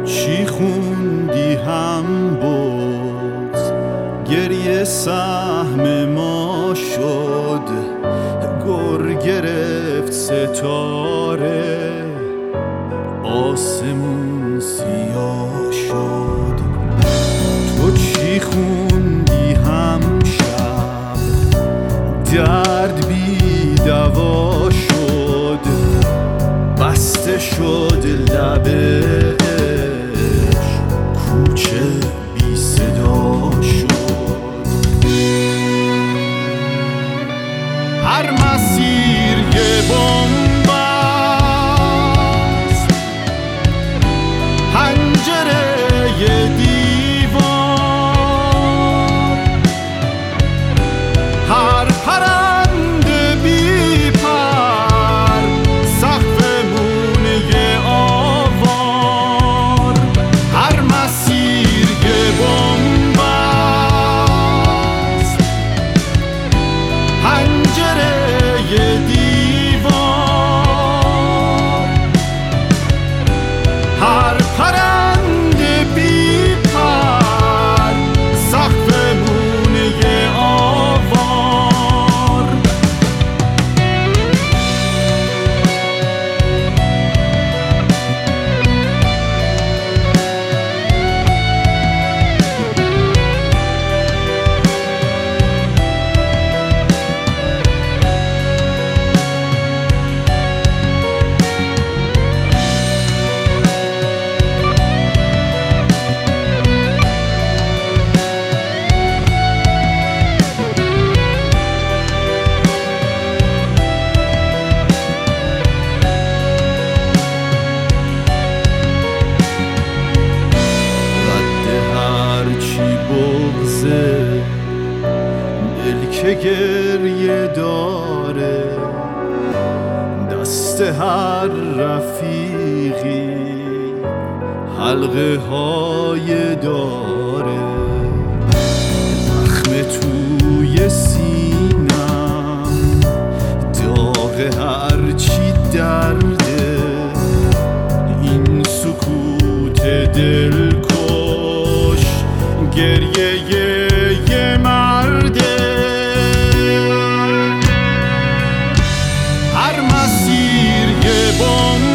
چی خوندی هم باز گریه سهم ما شد، گر گرفت ستاره آسمون سیاه شد. تو چی خوندی هم شب درد بی دوا شد، بسته شد لبش کوچه بی صدا شد. هر مسیر یه بمب است، پنجره یه دیوار، هر پرنده بی پر سقفمون یه آوار. هر مسیر یه بمب است، پنجره یه دیوار، هر پرنده بی پر سقفمون یه آوار. دل که گریه داره، دست هر رفیقی حلقه های داره. زخم توی سینم داغ هرچی درده، این سکوت دلکش گریه یه مرده. هر مسیر یه بمب